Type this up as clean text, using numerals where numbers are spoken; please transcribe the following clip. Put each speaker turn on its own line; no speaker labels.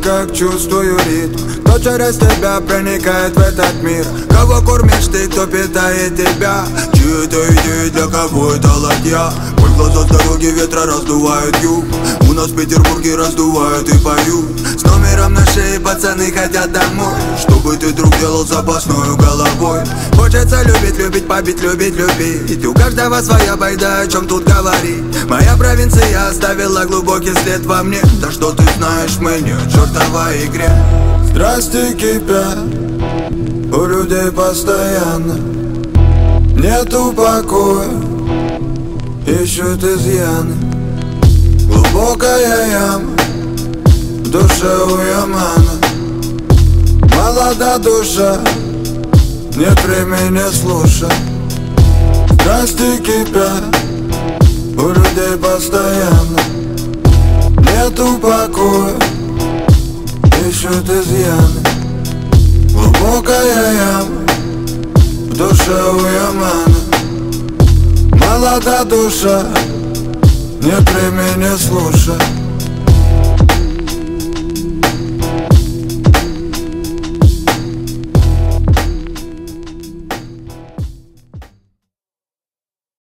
как чувствую ритм. Кто через тебя проникает в этот мир? Кого кормишь ты, кто питает тебя? Чьи-то идеи, для кого это ладья? Мой глаза с дороги ветра раздувают юг. У нас в Петербурге раздувают и поют. С номером на шее пацаны хотят домой, чтобы ты, друг, делал запасную головой. Хочется любить, любить, побить, любить, любить. У каждого своя байда, о чем тут говорить. Моя провинция оставила глубокий след во мне. Да что ты знаешь, мы не в чертовой игре. Страсти кипят у людей постоянно. Нету покоя, ищут изъяны. Глубокая яма в душе у Ямана. Молода душа, нет времени слушать. Страсти кипят у людей постоянно. Нету покоя, ищут изъяны. Глубокая яма в душе у Ямана. Молода душа, нет времени слушать.